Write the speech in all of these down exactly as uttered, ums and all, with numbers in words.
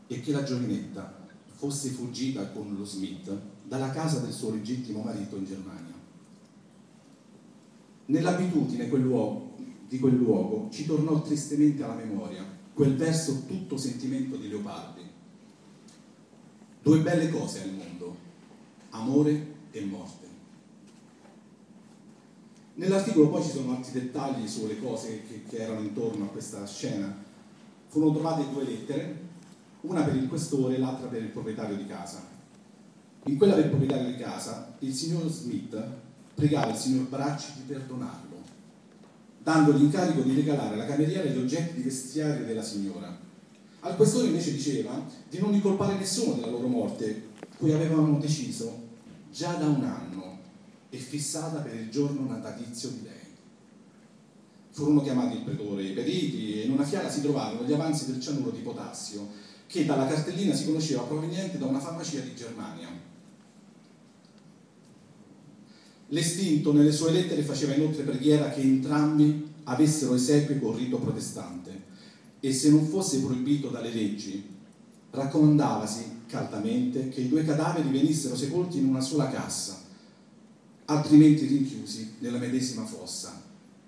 e che la giovinetta fosse fuggita con lo Smith dalla casa del suo legittimo marito in Germania. Nell'abitudine quel luogo, di quel luogo ci tornò tristemente alla memoria quel verso tutto sentimento di Leopardi: due belle cose al mondo, amore e morte. Nell'articolo poi ci sono altri dettagli sulle cose che, che erano intorno a questa scena. Furono trovate due lettere, una per il questore e l'altra per il proprietario di casa. In quella del proprietario di casa il signor Smith pregava il signor Bracci di perdonarlo, dandogli l'incarico di regalare alla cameriera gli oggetti di vestiario della signora. Al questore invece diceva di non incolpare nessuno della loro morte, cui avevano deciso già da un anno e fissata per il giorno natalizio di lei. Furono chiamati il pretore e i periti e in una fiala si trovarono gli avanzi del cianuro di potassio, che dalla cartellina si conosceva proveniente da una farmacia di Germania. L'estinto nelle sue lettere faceva inoltre preghiera che entrambi avessero esequie col rito protestante e, se non fosse proibito dalle leggi, raccomandavasi caldamente che i due cadaveri venissero sepolti in una sola cassa, altrimenti rinchiusi nella medesima fossa.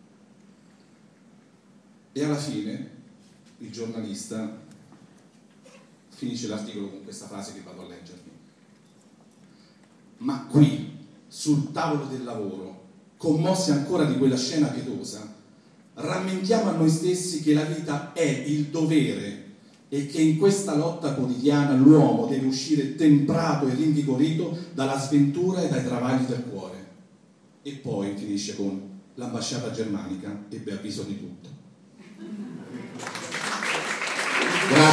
E alla fine il giornalista finisce l'articolo con questa frase che vado a leggervi: ma qui, sul tavolo del lavoro, commossi ancora di quella scena pietosa, rammentiamo a noi stessi che la vita è il dovere e che in questa lotta quotidiana l'uomo deve uscire temprato e rinvigorito dalla sventura e dai travagli del cuore. E poi finisce con: l'ambasciata germanica ebbe avviso di tutto.